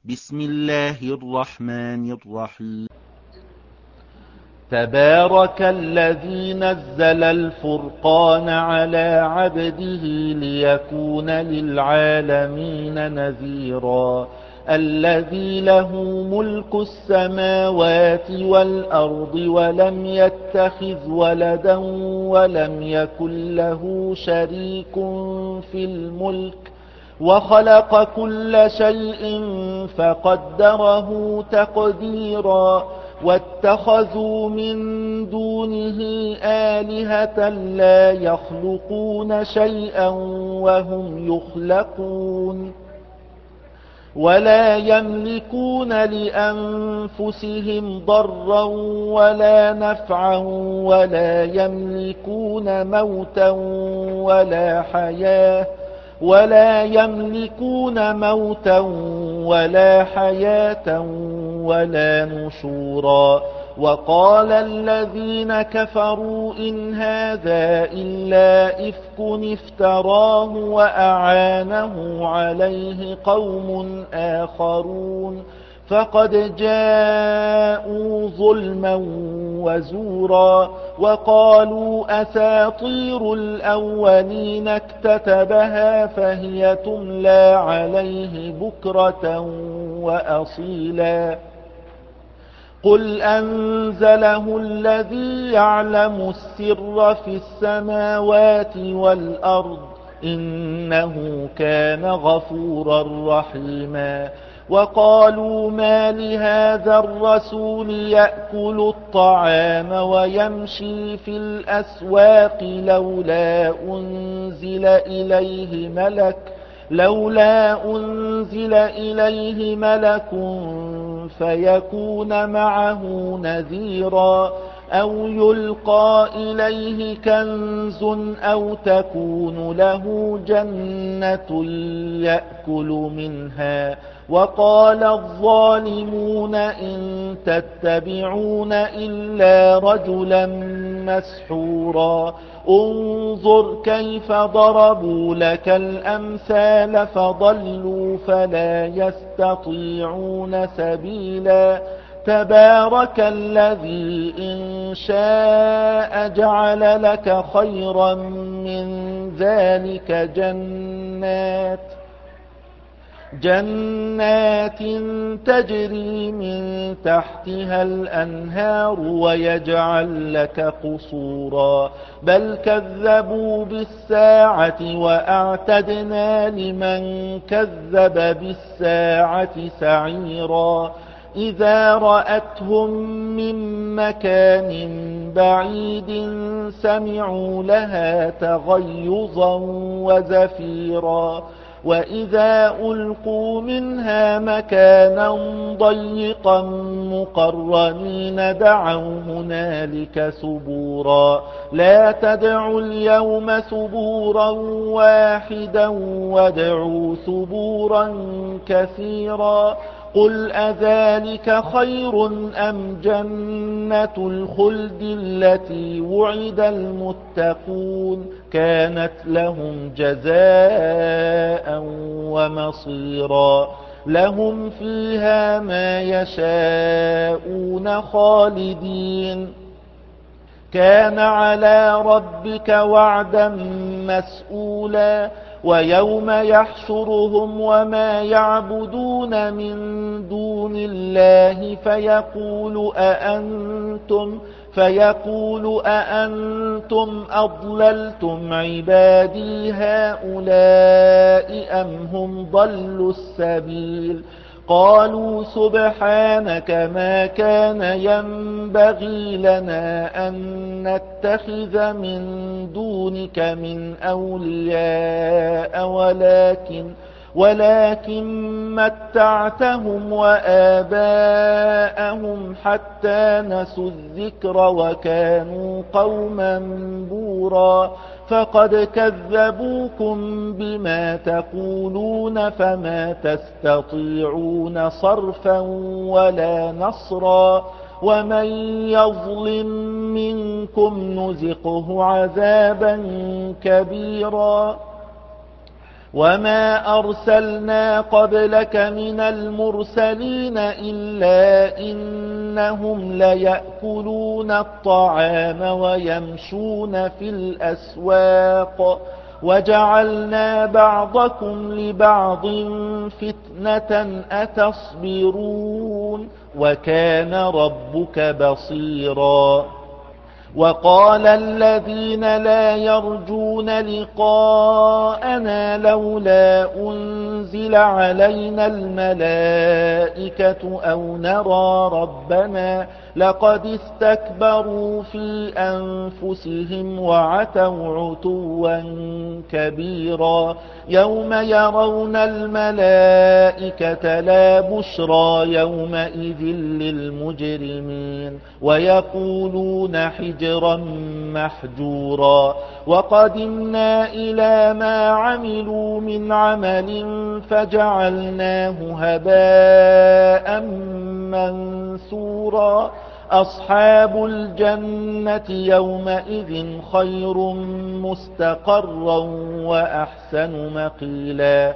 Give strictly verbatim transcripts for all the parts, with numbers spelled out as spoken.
بسم الله الرحمن الرحيم. تبارك الذي نزل الفرقان على عبده ليكون للعالمين نذيرا. الذي له ملك السماوات والأرض ولم يتخذ ولدا ولم يكن له شريك في الملك وخلق كل شيء فقدره تقديرا. واتخذوا من دونه آلهة لا يخلقون شيئا وهم يخلقون ولا يملكون لأنفسهم ضرا ولا نفعا ولا يملكون موتا ولا حياة ولا يملكون موتا ولا حياة ولا نشورا. وقال الذين كفروا إن هذا إلا إفك افتراه وأعانه عليه قوم آخرون فقد جاءوا ظلما وزورا. وقالوا أساطير الأولين اكتتبها فهي تملى عليه بكرة وأصيلا. قل أنزله الذي يعلم السر في السماوات والأرض إنه كان غفورا رحيما. وقالوا ما لهذا الرسول يأكل الطعام ويمشي في الأسواق لولا أنزل إليه ملك لولا أنزل إليه ملك فيكون معه نذيرا أو يلقى إليه كنز أو تكون له جنة يأكل منها. وقال الظالمون إن تتبعون إلا رجلا مسحورا. انظر كيف ضربوا لك الأمثال فضلوا فلا يستطيعون سبيلا. تبارك الذي إن شاء جعل لك خيرا من ذلك جنات جنات تجري من تحتها الأنهار ويجعل لك قصورا. بل كذبوا بالساعة وأعتدنا لمن كذب بالساعة سعيرا. إذا رأتهم من مكان بعيد سمعوا لها تغيظا وزفيرا. وإذا ألقوا منها مكانا ضيقا مقرنين دعوا هنالك سبورا. لا تدعوا اليوم سبورا واحدا وادعوا سبورا كثيرا. قل أذلك خير أم جنة الخلد التي وعد المتقون كانت لهم جزاء ومصيرا. لهم فيها ما يشاءون خالدين كان على ربك وعدا مسئولا. ويوم يحشرهم وما يعبدون من دون الله فيقول أأنتم فيقول أأنتم أضللتم عبادي هؤلاء أم هم ضلوا السبيل. قالوا سبحانك ما كان ينبغي لنا أن نتخذ من دونك من أولياء ولكن ولكن متعتهم وآباءهم حتى نسوا الذكر وكانوا قوما بورا. فقد كذبوكم بما تقولون فما تستطيعون صرفا ولا نصرا. ومن يظلم منكم نذقه عذابا كبيرا. وما أرسلنا قبلك من المرسلين إلا إنهم ليأكلون الطعام ويمشون في الأسواق وجعلنا بعضكم لبعض فتنة أتصبرون وكان ربك بصيرا. وقال الذين لا يرجون لقاءنا لولا أنزل علينا الملائكة أو نرى ربنا لقد استكبروا في أنفسهم وعتوا عتوا كبيرا. يوم يرون الملائكة لا بشرى يومئذ للمجرمين ويقولون حجرا محجورا. وقدمنا إلى ما عملوا من عمل فجعلناه هباء منثورا. أصحاب الجنة يومئذ خير مستقرا وأحسن مقيلا.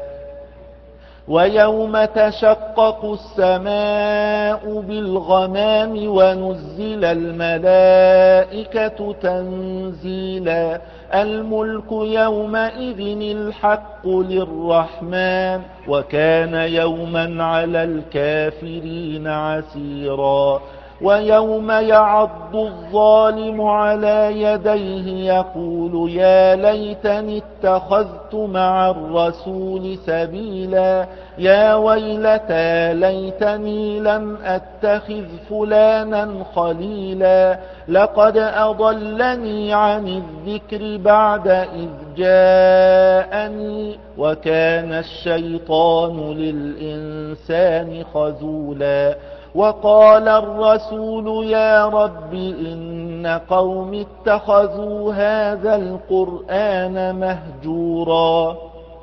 ويوم تشقق السماء بالغمام ونزل الملائكة تنزيلا. الملك يومئذ الحق للرحمن وكان يوما على الكافرين عسيرا. ويوم يعض الظالم على يديه يقول يا ليتني اتخذت مع الرسول سبيلا. يا ويلتى ليتني لم أتخذ فلانا خليلا لقد أضلني عن الذكر بعد إذ جاءني وكان الشيطان للإنسان خذولا. وقال الرسول يا رب إن قوم اتخذوا هذا القرآن مهجورا.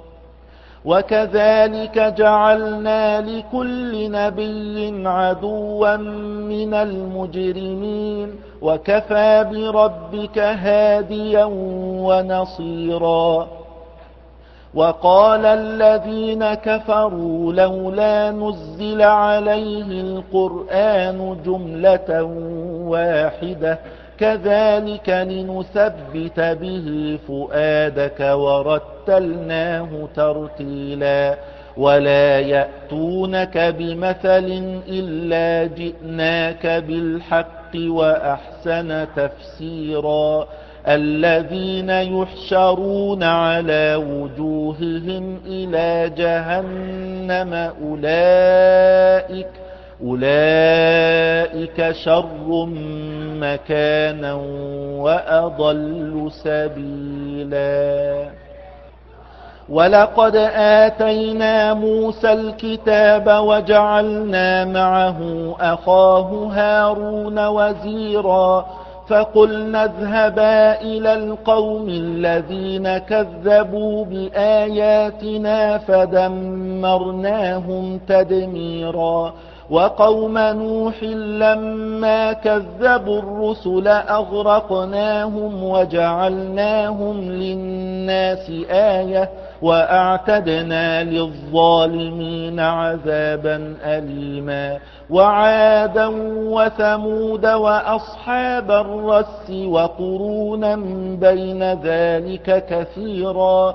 وكذلك جعلنا لكل نبي عدوا من المجرمين وكفى بربك هاديا ونصيرا. وقال الذين كفروا لولا نزل عليه القرآن جملة واحدة كذلك لنثبت به فؤادك ورتلناه ترتيلا. ولا يأتونك بمثل إلا جئناك بالحق وأحسن تفسيرا. الذين يحشرون على وجوههم إلى جهنم أولئك أولئك شر مكانا وأضل سبيلا. ولقد آتينا موسى الكتاب وجعلنا معه أخاه هارون وزيرا. فقلنا اذهبا إلى القوم الذين كذبوا بآياتنا فدمرناهم تدميرا. وقوم نوح لما كذبوا الرسل أغرقناهم وجعلناهم للناس آية وأعتدنا للظالمين عذابا أليما. وعادا وثمود وأصحاب الرس وقرونا بين ذلك كثيرا.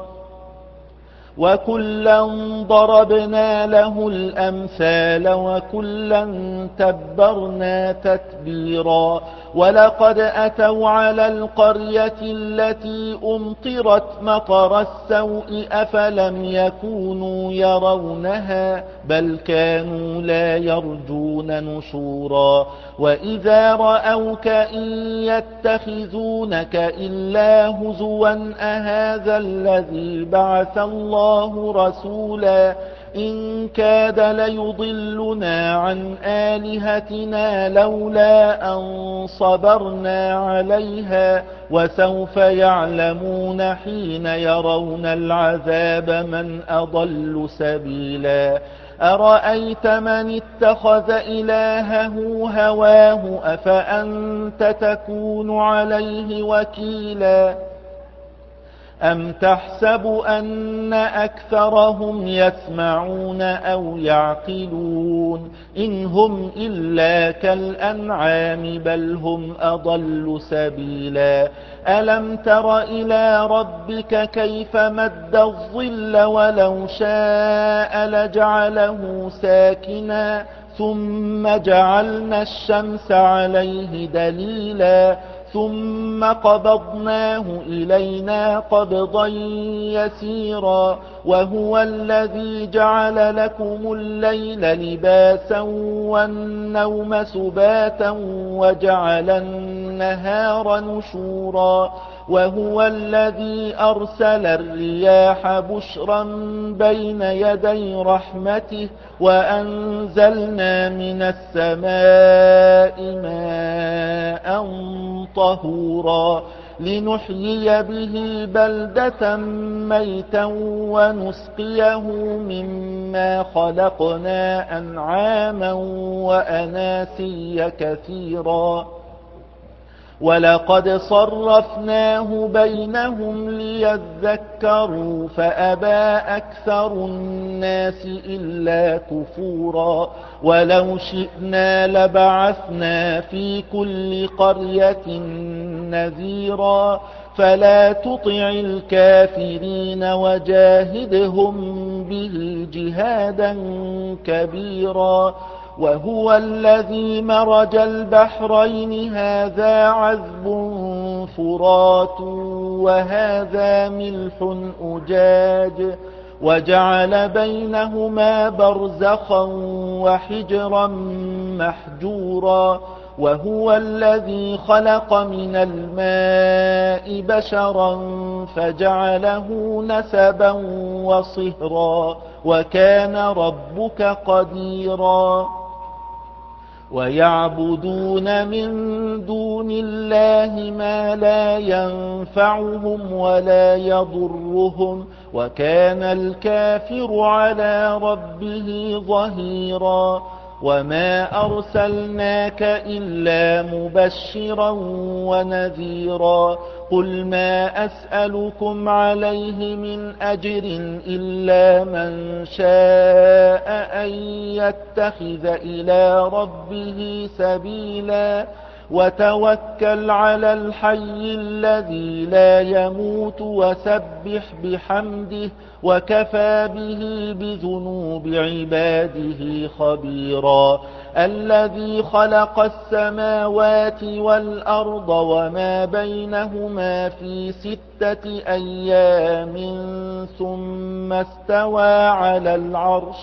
وكلا ضربنا له الأمثال وكلا تبرنا تتبيرا. ولقد أتوا على القرية التي أمطرت مطر السوء أفلم يكونوا يرونها بل كانوا لا يرجون نشورا. وإذا رأوك إن يتخذونك إلا هزوا أهذا الذي بعث الله رسولا إن كاد ليضلنا عن آلهتنا لولا أن صبرنا عليها وسوف يعلمون حين يرون العذاب من أضل سبيلا. أرأيت من اتخذ إلهه هواه أفأنت تكون عليه وكيلا. أم تحسب أن أكثرهم يسمعون أو يعقلون إن هم إلا كالأنعام بل هم أضل سبيلا ألم تر إلى ربك كيف مد الظل ولو شاء لجعله ساكنا ثم جعلنا الشمس عليه دليلا ثم قبضناه إلينا قبضا يسيرا وهو الذي جعل لكم الليل لباسا والنوم سباتا وجعل النهار نشورا وهو الذي أرسل الرياح بشرا بين يدي رحمته وأنزلنا من السماء ماء طهورا لنحيي به بلدة ميتا ونسقيه مما خلقنا أنعاما وأناسيا كثيرا ولقد صرفناه بينهم ليذكروا فأبى أكثر الناس إلا كفورا ولو شئنا لبعثنا في كل قرية نذيرا فلا تطع الكافرين وجاهدهم به جهادا كبيرا وهو الذي مرج البحرين هذا عذب فرات وهذا ملح أجاج وجعل بينهما برزخا وحجرا محجورا وهو الذي خلق من الماء بشرا فجعله نسبا وصهرا وكان ربك قديرا ويعبدون من دون الله ما لا ينفعهم ولا يضرهم وكان الكافر على ربه ظهيرا وما أرسلناك إلا مبشرا ونذيرا قل ما أسألكم عليه من أجر إلا من شاء أن يتخذ إلى ربه سبيلا وتوكل على الحي الذي لا يموت وسبح بحمده وكفى به بذنوب عباده خبيرا الذي خلق السماوات والأرض وما بينهما في ستة أيام ثم استوى على العرش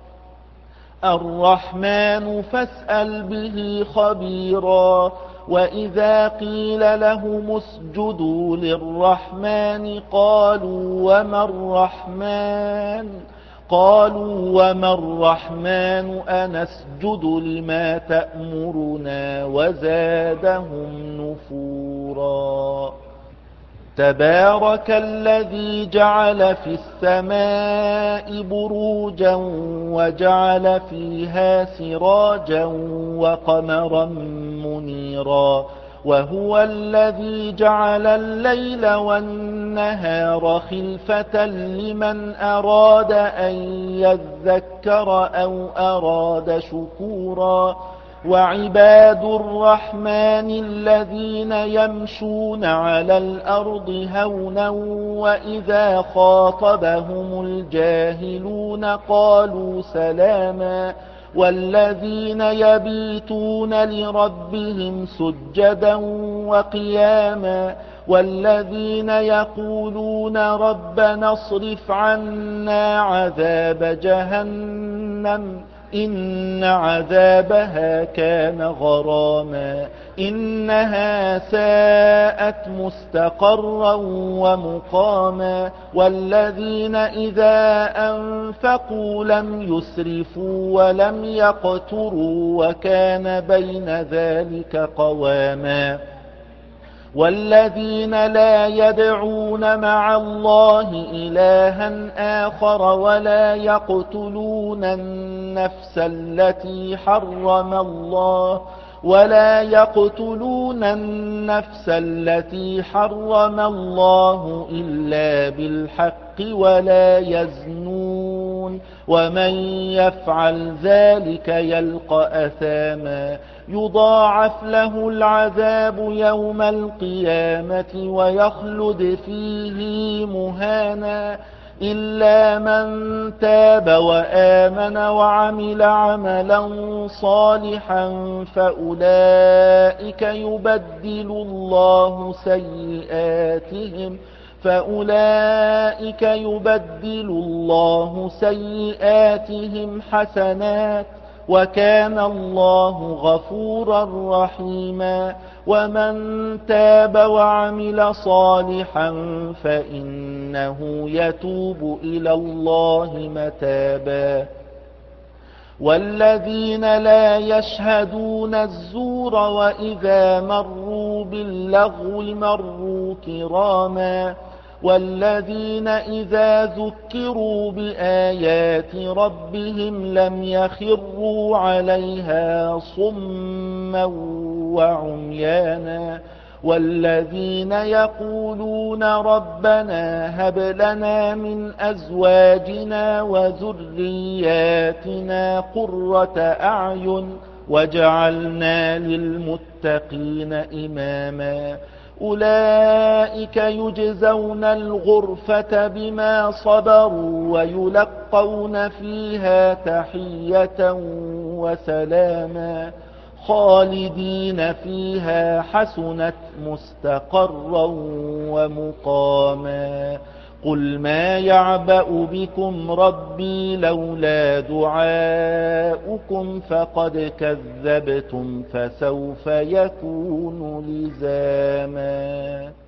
الرحمن فاسأل به خبيرا وإذا قيل لهم اسجدوا للرحمن قالوا وما الرحمن قالوا وما الرحمن أنسجد لما تأمرنا وزادهم نفورا تبارك الذي جعل في السماء بروجا وجعل فيها سراجا وقمرا منيرا وهو الذي جعل الليل والنهار خلفة لمن أراد أن يذكر أو أراد شكورا وعباد الرحمن الذين يمشون على الأرض هونا وإذا خاطبهم الجاهلون قالوا سلاما والذين يبيتون لربهم سجدا وقياما والذين يقولون ربنا اصرف عنا عذاب جهنم إن عذابها كان غراما إنها ساءت مستقرا ومقاما والذين إذا أنفقوا لم يسرفوا ولم يقتروا وكان بين ذلك قواما والذين لا يدعون مع الله إلها آخر ولا يقتلون النفس التي حرم الله ولا يقتلون النفس التي حرم الله إلا بالحق ولا يزنون ومن يفعل ذلك يلقى أثاما يضاعف له العذاب يوم القيامة ويخلد فيه مهانا إلا من تاب وآمن وعمل عملا صالحا فأولئك يبدل الله سيئاتهم فأولئك يبدل الله سيئاتهم حسنات وكان الله غفورا رحيما ومن تاب وعمل صالحا فإنه يتوب إلى الله متابا والذين لا يشهدون الزور وإذا مروا باللغو مروا كراما والذين إذا ذكروا بآيات ربهم لم يخروا عليها صما وعميانا والذين يقولون ربنا هب لنا من أزواجنا وذرياتنا قرة أعين واجعلنا للمتقين إماما أولئك يجزون الغرفة بما صبروا ويلقون فيها تحية وسلاما خالدين فيها حسنت مستقرا ومقاما قل ما يعبأ بكم ربي لولا دعاؤكم فقد كذبتم فسوف يكون لزاما.